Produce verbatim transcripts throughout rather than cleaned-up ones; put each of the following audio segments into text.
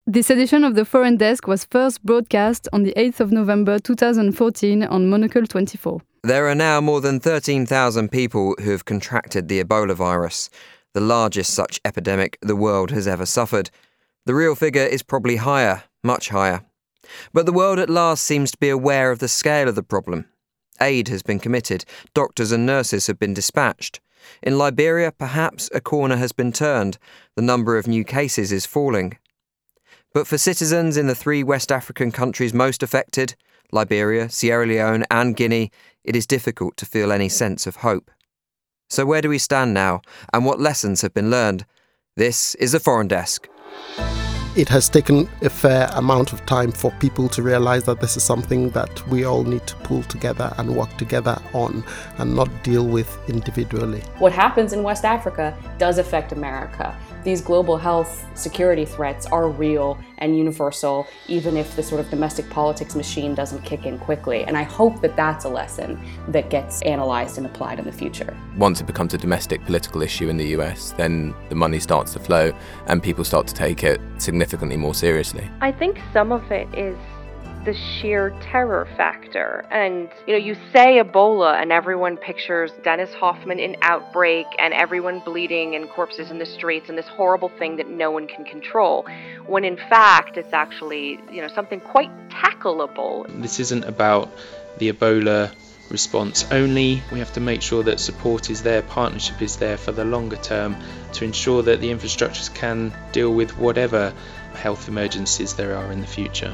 This edition of the Foreign Desk was first broadcast on the eighth of November two thousand fourteen on Monocle twenty-four. There are now more than thirteen thousand people who have contracted the Ebola virus, the largest such epidemic the world has ever suffered. The real figure is probably higher, much higher. But the world at last seems to be aware of the scale of the problem. Aid has been committed, doctors and nurses have been dispatched. In Liberia, perhaps a corner has been turned. The number of new cases is falling. But for citizens in the three West African countries most affected, Liberia, Sierra Leone and Guinea, it is difficult to feel any sense of hope. So where do we stand now, and what lessons have been learned? This is the Foreign Desk. It has taken a fair amount of time for people to realise that this is something that we all need to pull together and work together on and not deal with individually. What happens in West Africa does affect America. These global health security threats are real and universal, even if the sort of domestic politics machine doesn't kick in quickly. And I hope that that's a lesson that gets analysed and applied in the future. Once it becomes a domestic political issue in the U S, then the money starts to flow and people start to take it significantly more seriously. I think some of it is the sheer terror factor. And, you know, you say Ebola and everyone pictures Dennis Hoffman in Outbreak and everyone bleeding and corpses in the streets and this horrible thing that no one can control, when in fact it's actually, you know, something quite tackleable. This isn't about the Ebola response only. We have to make sure that support is there, partnership is there for the longer term to ensure that the infrastructures can deal with whatever health emergencies there are in the future.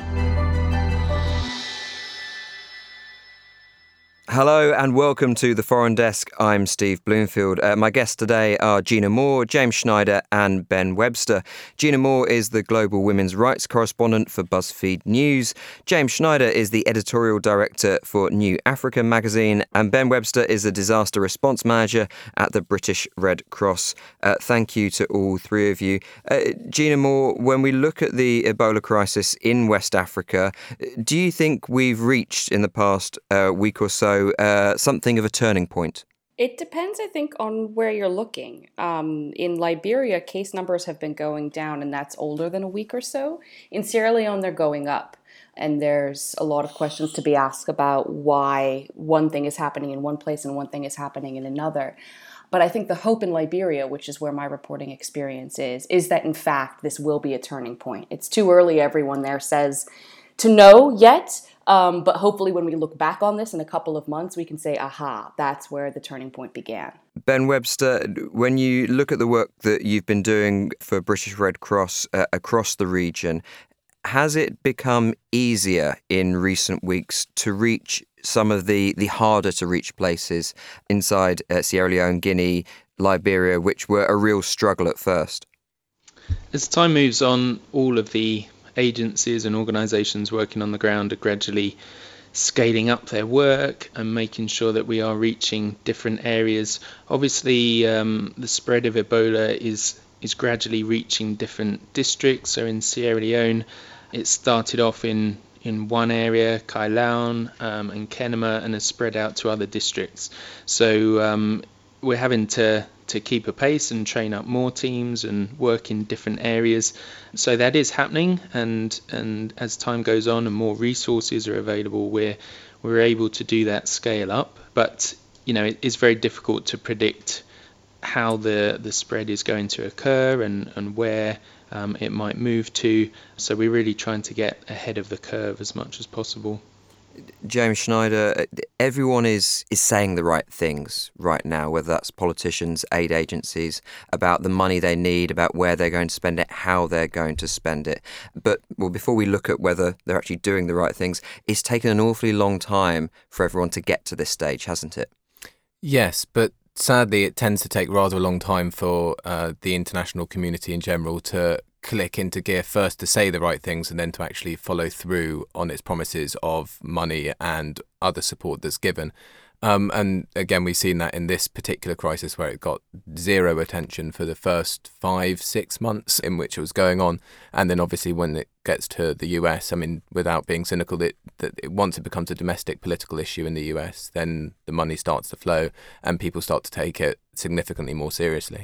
Hello and welcome to the Foreign Desk. I'm Steve Bloomfield. Uh, my guests today are Gina Moore, James Schneider and Ben Webster. Gina Moore is the global women's rights correspondent for BuzzFeed News. James Schneider is the editorial director for New Africa magazine. And Ben Webster is the disaster response manager at the British Red Cross. Uh, thank you to all three of you. Uh, Gina Moore, when we look at the Ebola crisis in West Africa, do you think we've reached in the past uh, week or so Uh, something of a turning point? It depends, I think, on where you're looking. Um, in Liberia, case numbers have been going down, and that's older than a week or so. In Sierra Leone, they're going up. And there's a lot of questions to be asked about why one thing is happening in one place and one thing is happening in another. But I think the hope in Liberia, which is where my reporting experience is, is that, in fact, this will be a turning point. It's too early, everyone there says, to know yet. Um, but hopefully when we look back on this in a couple of months, we can say, aha, that's where the turning point began. Ben Webster, when you look at the work that you've been doing for British Red Cross uh, across the region, has it become easier in recent weeks to reach some of the, the harder to reach places inside uh, Sierra Leone, Guinea, Liberia, which were a real struggle at first? As time moves on, all of the agencies and organisations working on the ground are gradually scaling up their work and making sure that we are reaching different areas. Obviously, um, the spread of Ebola is is gradually reaching different districts. So in Sierra Leone, it started off in, in one area, Kailaun um, and Kenema, and has spread out to other districts. So um, we're having to to keep a pace and train up more teams and work in different areas. So that is happening, and and as time goes on and more resources are available, we're we're able to do that scale up. But you know, it is very difficult to predict how the the spread is going to occur and and where um, it might move to. So we're really trying to get ahead of the curve as much as possible. James Schneider, everyone is, is saying the right things right now, whether that's politicians, aid agencies, about the money they need, about where they're going to spend it, how they're going to spend it. But well, before we look at whether they're actually doing the right things, it's taken an awfully long time for everyone to get to this stage, hasn't it? Yes, but sadly it tends to take rather a long time for uh, the international community in general to click into gear, first to say the right things and then to actually follow through on its promises of money and other support that's given. Um, and again, we've seen that in this particular crisis where it got zero attention for the first five, six months in which it was going on. And then obviously when it gets to the U S, I mean, without being cynical, it, that it, once it becomes a domestic political issue in the U S, then the money starts to flow and people start to take it significantly more seriously.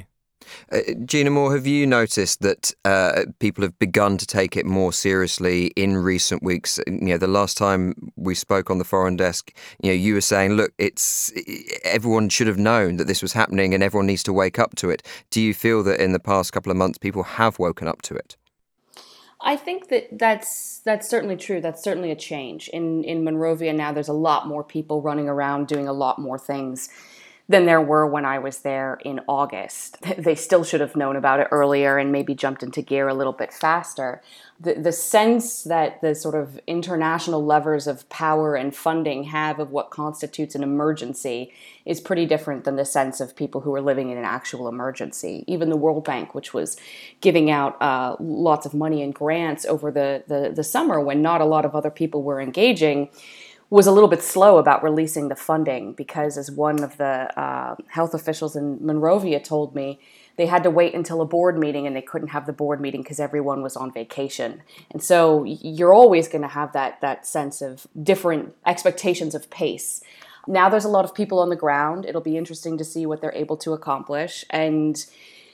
Uh, Gina Moore, have you noticed that uh, people have begun to take it more seriously in recent weeks? You know, the last time we spoke on the Foreign Desk, you know, you were saying, look, it's everyone should have known that this was happening and everyone needs to wake up to it. Do you feel that in the past couple of months people have woken up to it? I think that that's that's certainly true. That's certainly a change. In in Monrovia now, there's a lot more people running around doing a lot more things than there were when I was there in August. They still should have known about it earlier and maybe jumped into gear a little bit faster. The, the sense that the sort of international levers of power and funding have of what constitutes an emergency is pretty different than the sense of people who are living in an actual emergency. Even the World Bank, which was giving out uh, lots of money and grants over the, the, the summer when not a lot of other people were engaging, was a little bit slow about releasing the funding because, as one of the uh, health officials in Monrovia told me, they had to wait until a board meeting and they couldn't have the board meeting because everyone was on vacation. And so you're always going to have that that sense of different expectations of pace. Now there's a lot of people on the ground. It'll be interesting to see what they're able to accomplish. And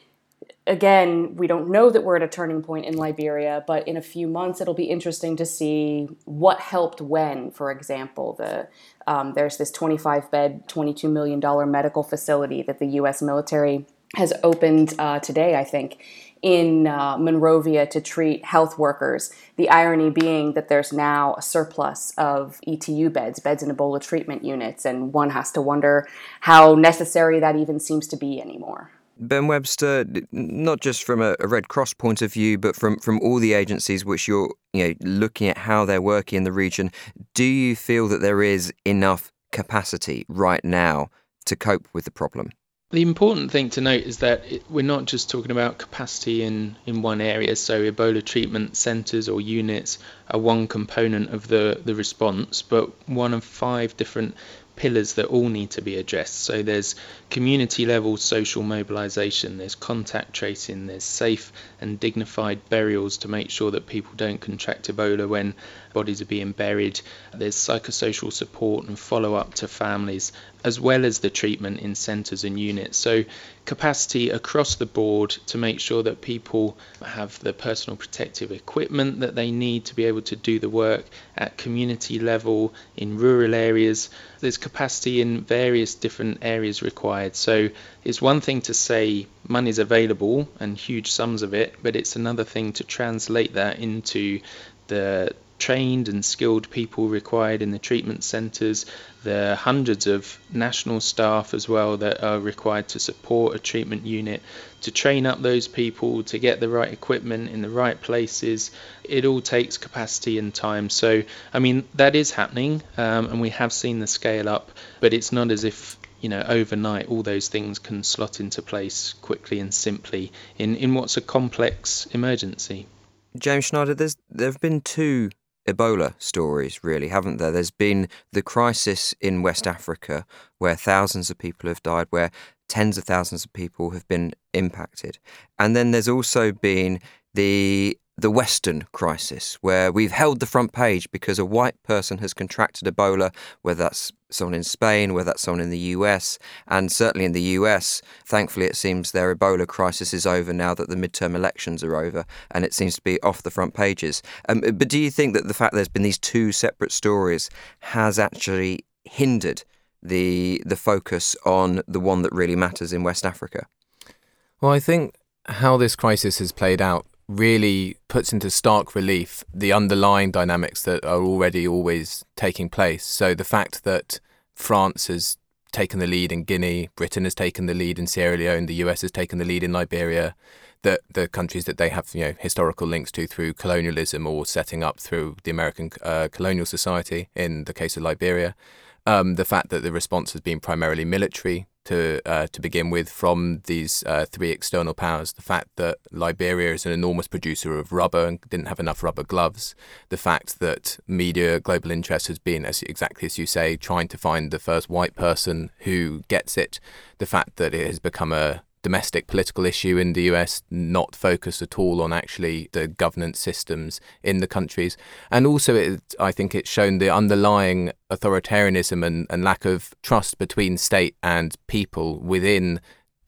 again, we don't know that we're at a turning point in Liberia, but in a few months, it'll be interesting to see what helped when. For example, the um, there's this twenty-five bed, twenty-two million dollars medical facility that the U S military has opened uh, today, I think, in uh, Monrovia to treat health workers. The irony being that there's now a surplus of E T U beds, beds in Ebola treatment units, and one has to wonder how necessary that even seems to be anymore. Ben Webster, not just from a Red Cross point of view, but from, from all the agencies which you're you know, looking at how they're working in the region, do you feel that there is enough capacity right now to cope with the problem? The important thing to note is that it, we're not just talking about capacity in, in one area. So Ebola treatment centres or units are one component of the, the response, but one of five different pillars that all need to be addressed. So there's community level social mobilisation, there's contact tracing, there's safe and dignified burials to make sure that people don't contract Ebola when bodies are being buried, there's psychosocial support and follow up to families, as well as the treatment in centres and units. So capacity across the board to make sure that people have the personal protective equipment that they need to be able to do the work at community level in rural areas. There's capacity in various different areas required. So it's one thing to say money's available and huge sums of it, but it's another thing to translate that into the trained and skilled people required in the treatment centres, the hundreds of national staff as well that are required to support a treatment unit, to train up those people, to get the right equipment in the right places. It all takes capacity and time. So, I mean, that is happening, um, and we have seen the scale up, but it's not as if, you know, overnight all those things can slot into place quickly and simply in, in what's a complex emergency. James Schneider, there's, there have been two Ebola stories, really, haven't there? There's been the crisis in West Africa where thousands of people have died, where tens of thousands of people have been impacted. And then there's also been the the Western crisis, where we've held the front page because a white person has contracted Ebola, whether that's someone in Spain, whether that's someone in the U S, and certainly in the U S, thankfully it seems their Ebola crisis is over now that the midterm elections are over, and it seems to be off the front pages. Um, but do you think that the fact there's been these two separate stories has actually hindered the the focus on the one that really matters in West Africa? Well, I think how this crisis has played out really puts into stark relief the underlying dynamics that are already always taking place. So the fact that France has taken the lead in Guinea, Britain has taken the lead in Sierra Leone, the U S has taken the lead in Liberia, that the countries that they have, you know, historical links to through colonialism or setting up through the American uh, colonial society in the case of Liberia. Um, the fact that the response has been primarily military to uh, to begin with from these uh, three external powers, the fact that Liberia is an enormous producer of rubber and didn't have enough rubber gloves, the fact that media global interest has been, as exactly as you say, trying to find the first white person who gets it, the fact that it has become a domestic political issue in the U S, not focused at all on actually the governance systems in the countries. And also, it, I think it's shown the underlying authoritarianism and, and lack of trust between state and people within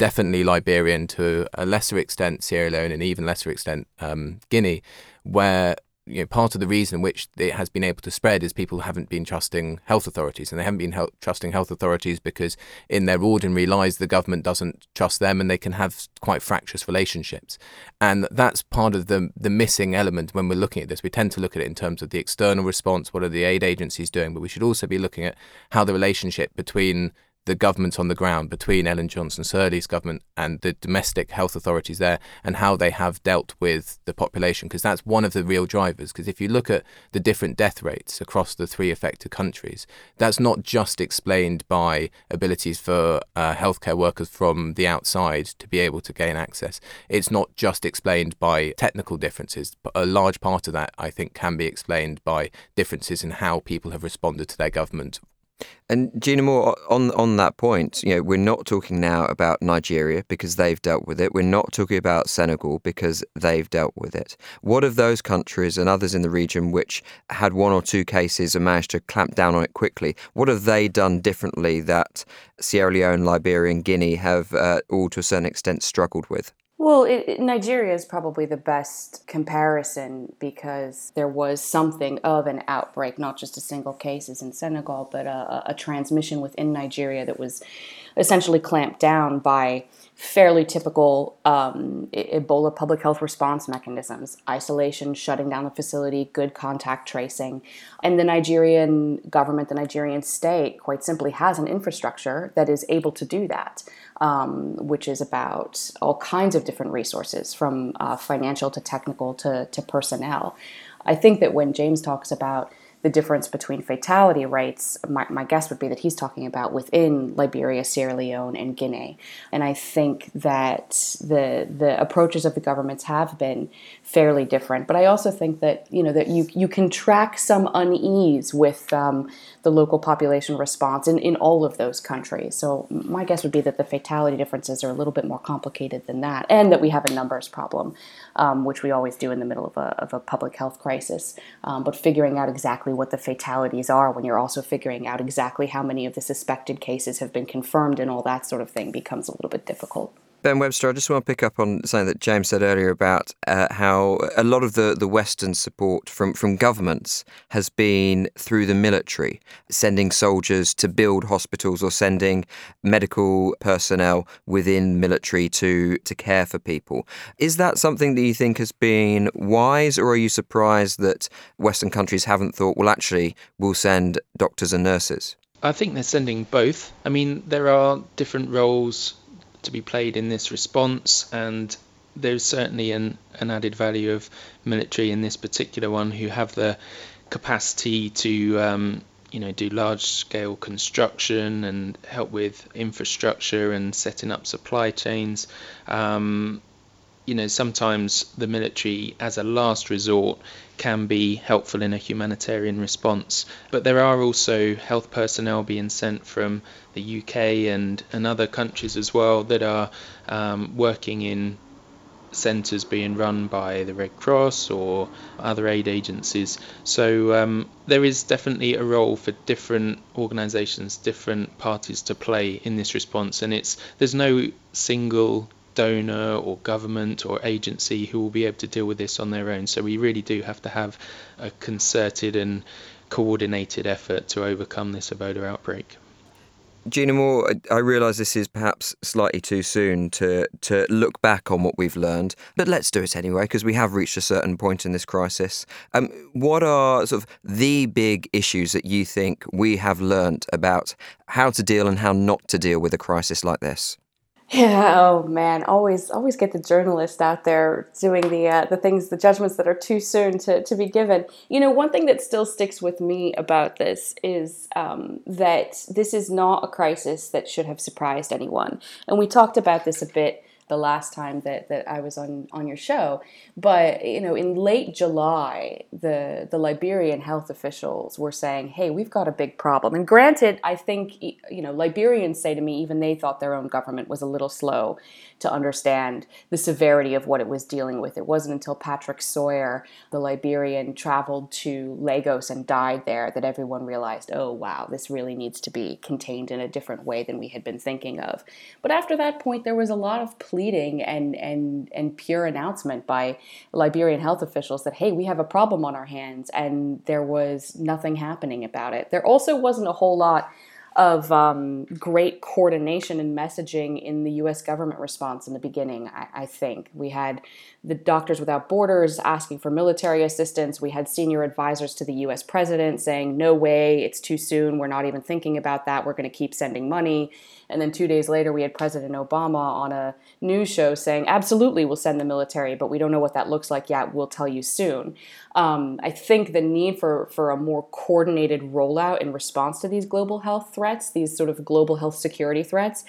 definitely Liberia, and to a lesser extent Sierra Leone, and even lesser extent um, Guinea, where you know, part of the reason which it has been able to spread is people haven't been trusting health authorities, and they haven't been help, trusting health authorities because in their ordinary lives the government doesn't trust them, and they can have quite fractious relationships. And that's part of the the missing element when we're looking at this. We tend to look at it in terms of the external response, what are the aid agencies doing, but we should also be looking at how the relationship between the government on the ground, between Ellen Johnson Sirleaf's government and the domestic health authorities there, and how they have dealt with the population, because that's one of the real drivers. Because if you look at the different death rates across the three affected countries, that's not just explained by abilities for uh, healthcare workers from the outside to be able to gain access. It's not just explained by technical differences, but a large part of that, I think, can be explained by differences in how people have responded to their government. And Gina Moore, on on that point, you know, we're not talking now about Nigeria because they've dealt with it. We're not talking about Senegal because they've dealt with it. What of those countries and others in the region which had one or two cases and managed to clamp down on it quickly? What have they done differently that Sierra Leone, Liberia and Guinea have uh, all to a certain extent struggled with? Well, it, it, Nigeria is probably the best comparison because there was something of an outbreak, not just a single case as in Senegal, but a, a transmission within Nigeria that was essentially clamped down by fairly typical um, Ebola public health response mechanisms: isolation, shutting down the facility, good contact tracing. And the Nigerian government, the Nigerian state, quite simply has an infrastructure that is able to do that. Um, which is about all kinds of different resources, from uh, financial to technical to, to personnel. I think that when James talks about the difference between fatality rates, my, my guess would be that he's talking about within Liberia, Sierra Leone, and Guinea. And I think that the the approaches of the governments have been fairly different. But I also think that, you know, that you you can track some unease with um, the local population response in, in all of those countries. So my guess would be that the fatality differences are a little bit more complicated than that, and that we have a numbers problem, um, which we always do in the middle of a, of a public health crisis. Um, but figuring out exactly what the fatalities are when you're also figuring out exactly how many of the suspected cases have been confirmed and all that sort of thing becomes a little bit difficult. Ben Webster, I just want to pick up on something that James said earlier about uh, how a lot of the, the Western support from, from governments has been through the military, sending soldiers to build hospitals or sending medical personnel within military to, to care for people. Is that something that you think has been wise, or are you surprised that Western countries haven't thought, well, actually, we'll send doctors and nurses? I think they're sending both. I mean, there are different roles to be played in this response, and there's certainly an, an added value of military in this particular one, who have the capacity to um, you know do large scale construction and help with infrastructure and setting up supply chains. Um, you know sometimes the military as a last resort can be helpful in a humanitarian response, but there are also health personnel being sent from the U K and, and other countries as well that are um, working in centres being run by the Red Cross or other aid agencies. So um, there is definitely a role for different organisations, different parties to play in this response, and it's there's no single donor or government or agency who will be able to deal with this on their own. So we really do have to have a concerted and coordinated effort to overcome this Ebola outbreak. Gina Moore, I realise this is perhaps slightly too soon to, to look back on what we've learned, but let's do it anyway, because we have reached a certain point in this crisis. Um, what are sort of the big issues that you think we have learnt about how to deal and how not to deal with a crisis like this? Yeah, oh man, always always get the journalist out there doing the uh, the things, the judgments that are too soon to, to be given. You know, one thing that still sticks with me about this is um, that this is not a crisis that should have surprised anyone. And we talked about this a bit the last time that, that I was on, on your show. But, you know, in late July, the, the Liberian health officials were saying, hey, we've got a big problem. And granted, I think, you know, Liberians say to me, even they thought their own government was a little slow to understand the severity of what it was dealing with. It wasn't until Patrick Sawyer, the Liberian, traveled to Lagos and died there that everyone realized, oh, wow, this really needs to be contained in a different way than we had been thinking of. But after that point, there was a lot of pleading and, and, and pure announcement by Liberian health officials that, hey, we have a problem on our hands, and there was nothing happening about it. There also wasn't a whole lot of um, great coordination and messaging in the U S government response in the beginning, I, I think. We had the Doctors Without Borders asking for military assistance. We had senior advisors to the U S president saying, no way, it's too soon, we're not even thinking about that, we're going to keep sending money. And then two days later, we had President Obama on a news show saying, absolutely, we'll send the military, but we don't know what that looks like yet. We'll tell you soon. Um, I think the need for, for a more coordinated rollout in response to these global health threats, these sort of global health security threats,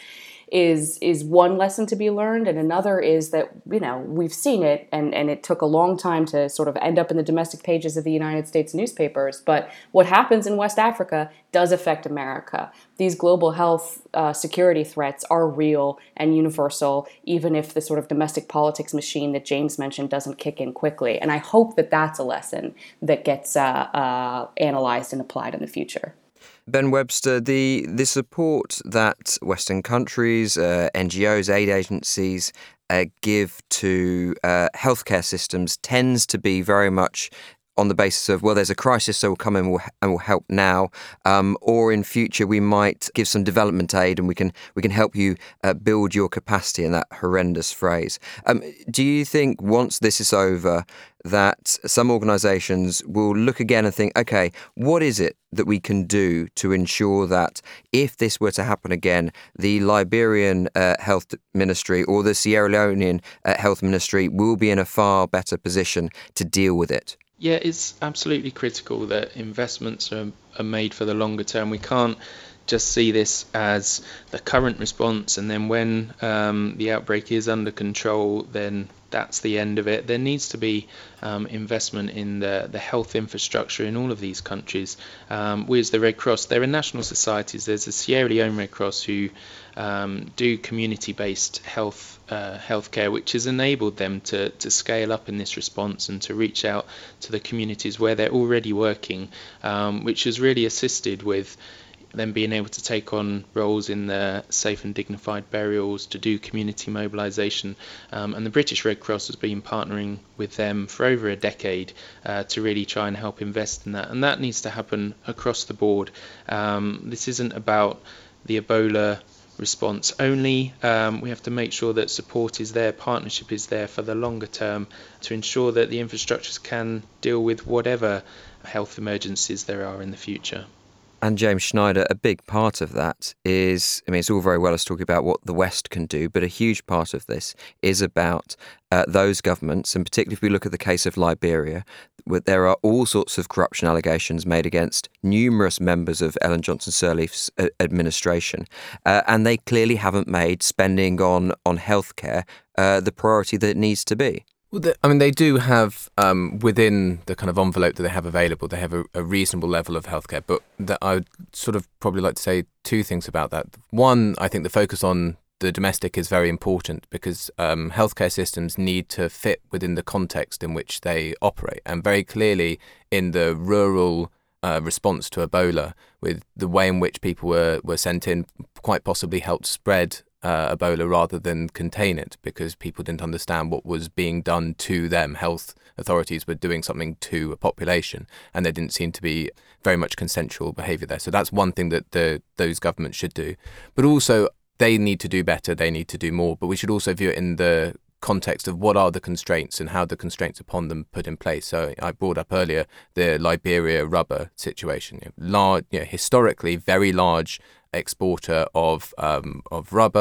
is is one lesson to be learned. And another is that, you know, we've seen it, and, and it took a long time to sort of end up in the domestic pages of the United States newspapers. But what happens in West Africa does affect America. These global health uh, security threats are real and universal, even if the sort of domestic politics machine that James mentioned doesn't kick in quickly. And I hope that that's a lesson that gets uh, uh, analyzed and applied in the future. Ben Webster, the, the support that Western countries, uh, N G Os, aid agencies uh, give to uh, healthcare systems tends to be very much on the basis of, well, there's a crisis, so we'll come in and we'll, and we'll help now, um, or in future we might give some development aid and we can we can help you uh, build your capacity, in that horrendous phrase. Um, do you think once this is over that some organisations will look again and think, okay, what is it that we can do to ensure that if this were to happen again, the Liberian uh, Health Ministry or the Sierra Leonean uh, Health Ministry will be in a far better position to deal with it? Yeah, it's absolutely critical that investments are, are made for the longer term. We can't just see this as the current response, and then when um, the outbreak is under control, then that's the end of it. There needs to be um, investment in the, the health infrastructure in all of these countries. Um, we as the Red Cross, there are national societies. There's the Sierra Leone Red Cross who um, do community-based health uh, healthcare, which has enabled them to, to scale up in this response and to reach out to the communities where they're already working, um, which has really assisted with them being able to take on roles in the safe and dignified burials, to do community mobilisation. Um, and the British Red Cross has been partnering with them for over a decade uh, to really try and help invest in that. And that needs to happen across the board. Um, this isn't about the Ebola response only. Um, we have to make sure that support is there, partnership is there for the longer term to ensure that the infrastructures can deal with whatever health emergencies there are in the future. And James Schneider, a big part of that is, I mean, it's all very well us talking about what the West can do, but a huge part of this is about uh, those governments, and particularly if we look at the case of Liberia, where there are all sorts of corruption allegations made against numerous members of Ellen Johnson Sirleaf's uh, administration, uh, and they clearly haven't made spending on, on healthcare uh, the priority that it needs to be. Well, the, I mean, they do have, um, within the kind of envelope that they have available, they have a, a reasonable level of healthcare. But that I would sort of probably like to say two things about that. One, I think the focus on the domestic is very important because um, healthcare systems need to fit within the context in which they operate. And very clearly in the rural uh, response to Ebola, with the way in which people were, were sent in, quite possibly helped spread Uh, Ebola rather than contain it, because people didn't understand what was being done to them. Health authorities were doing something to a population, and there didn't seem to be very much consensual behaviour there. So that's one thing that the those governments should do. But also, they need to do better, they need to do more. But we should also view it in the context of what are the constraints and how the constraints upon them put in place. So I brought up earlier the Liberia rubber situation. You know, large, you know, historically very large exporter of um, of rubber,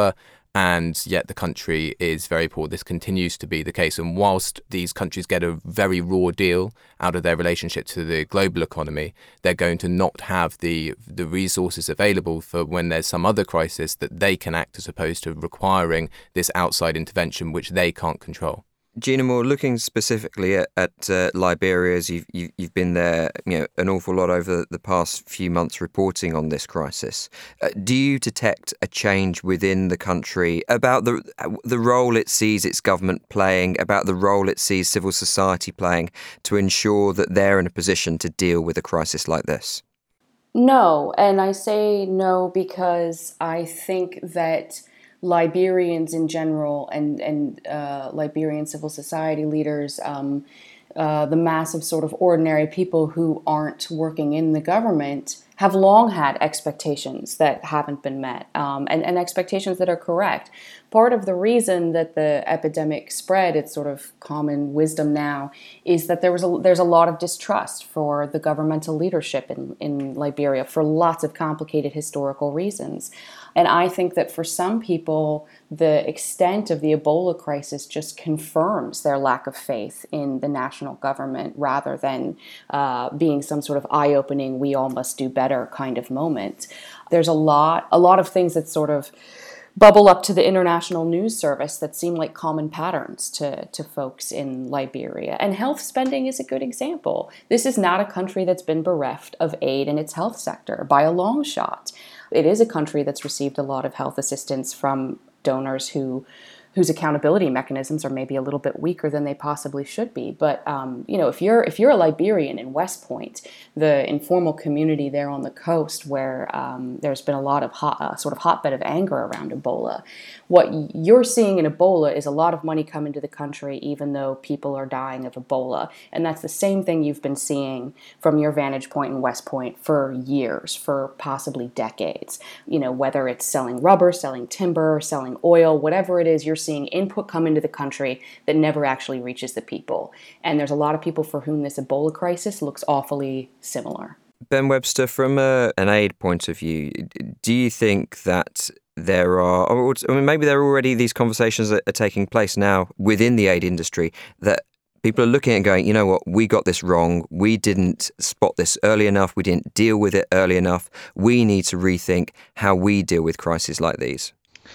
and yet the country is very poor. This continues to be the case. And whilst these countries get a very raw deal out of their relationship to the global economy, they're going to not have the the resources available for when there's some other crisis that they can act, as opposed to requiring this outside intervention which they can't control. Gina Moore, looking specifically at, at uh, Liberia, as you've, you've, you've been there, you know, an awful lot over the past few months reporting on this crisis. Uh, do you detect a change within the country about the the role it sees its government playing, about the role it sees civil society playing to ensure that they're in a position to deal with a crisis like this? No, and I say no because I think that Liberians in general and, and uh, Liberian civil society leaders, um, uh, the mass of sort of ordinary people who aren't working in the government, have long had expectations that haven't been met, um, and, and expectations that are correct. Part of the reason that the epidemic spread, it's sort of common wisdom now, is that there was a, there's a lot of distrust for the governmental leadership in, in Liberia for lots of complicated historical reasons. And I think that for some people, the extent of the Ebola crisis just confirms their lack of faith in the national government rather than uh, being some sort of eye-opening, we all must do better kind of moment. There's a lot, a lot of things that sort of bubble up to the international news service that seem like common patterns to, to folks in Liberia. And health spending is a good example. This is not a country that's been bereft of aid in its health sector by a long shot. It is a country that's received a lot of health assistance from donors who whose accountability mechanisms are maybe a little bit weaker than they possibly should be. But um, you know, if you're if you're a Liberian in West Point, the informal community there on the coast, where um, there's been a lot of hot, uh, sort of hotbed of anger around Ebola, what you're seeing in Ebola is a lot of money come into the country, even though people are dying of Ebola, and that's the same thing you've been seeing from your vantage point in West Point for years, for possibly decades. You know, whether it's selling rubber, selling timber, selling oil, whatever it is, you're seeing input come into the country that never actually reaches the people. And there's a lot of people for whom this Ebola crisis looks awfully similar. Ben Webster, from a, an aid point of view, do you think that there are, or I mean, maybe there are already these conversations that are taking place now within the aid industry that people are looking and going, you know what, we got this wrong. We didn't spot this early enough. We didn't deal with it early enough. We need to rethink how we deal with crises like these.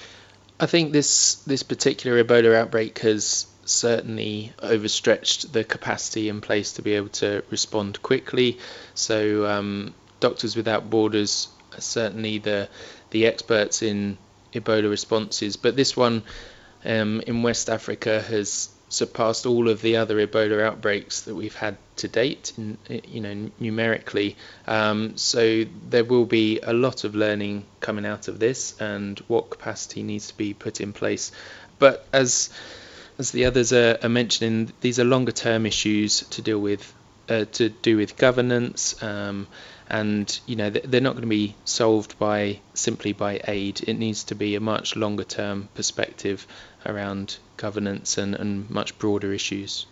I think this this particular Ebola outbreak has certainly overstretched the capacity in place to be able to respond quickly. So um, Doctors Without Borders are certainly the the experts in Ebola responses, but this one um, in West Africa has surpassed all of the other Ebola outbreaks that we've had to date, in, you know, numerically. Um, so there will be a lot of learning coming out of this, and what capacity needs to be put in place. But as as the others are, are mentioning, these are longer term issues to deal with, uh, to do with governance, um, and you know they're not going to be solved by simply by aid. It needs to be a much longer term perspective around governance and, and much broader issues.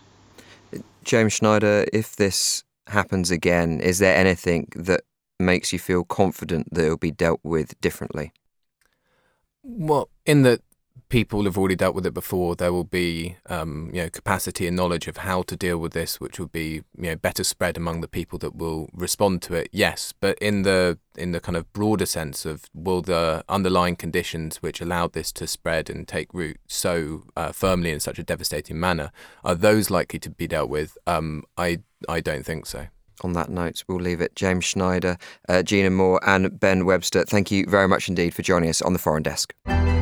James Schneider, if this happens again, is there anything that makes you feel confident that it will be dealt with differently? Well, in that people have already dealt with it before, there will be um, you know, capacity and knowledge of how to deal with this, which will be, you know, better spread among the people that will respond to it. Yes, but in the in the kind of broader sense of, will the underlying conditions which allowed this to spread and take root so uh, firmly in such a devastating manner, are those likely to be dealt with? Um, I I don't think so. On that note, we'll leave it. James Schneider, uh, Gina Moore and Ben Webster, thank you very much indeed for joining us on The Foreign Desk.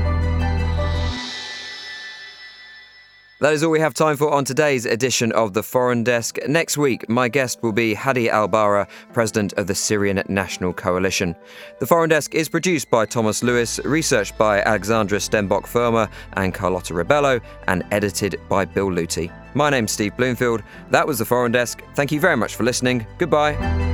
That is all we have time for on today's edition of The Foreign Desk. Next week, my guest will be Hadi Al-Bara, President of the Syrian National Coalition. The Foreign Desk is produced by Thomas Lewis, researched by Alexandra Stenbock-Firma and Carlotta Rebello, and edited by Bill Luty. My name's Steve Bloomfield. That was The Foreign Desk. Thank you very much for listening. Goodbye.